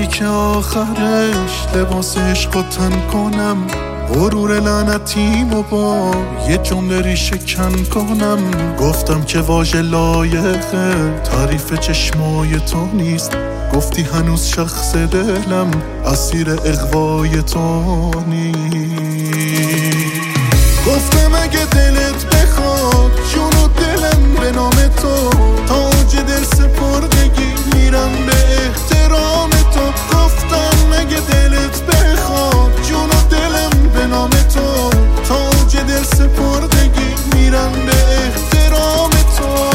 که آخرش لباس عشق تن کنم، غرور لعنتیمو با یه جمله ریشه کن کنم. گفتم که واژه لایقه تعریف چشمای تو نیست، گفتی هنوز شخص دلم اسیر اغوای تو نیست. گفتم اگه دلت بخواد جون و دلم به نام تو، تاج دل سپردگی میرم به احترام تو. گفتم اگه دلت بخواد جون و دلم به نام تو، تاج دل سپردگی میرم به احترام تو.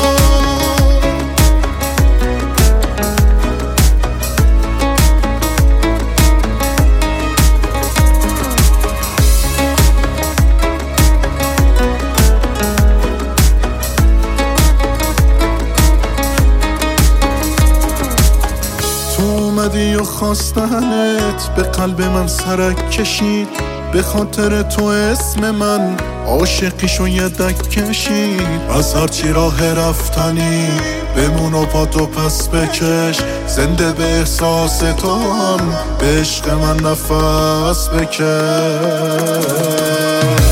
اومدی و خواستنت به قلب من سرک کشید، به خاطر تو اسم من عاشقیشو یدک کشید. از هرچی راه رفتنی بمون و پاتو پس بکش، زنده به احساس تو هم به عشق من نفس بکش.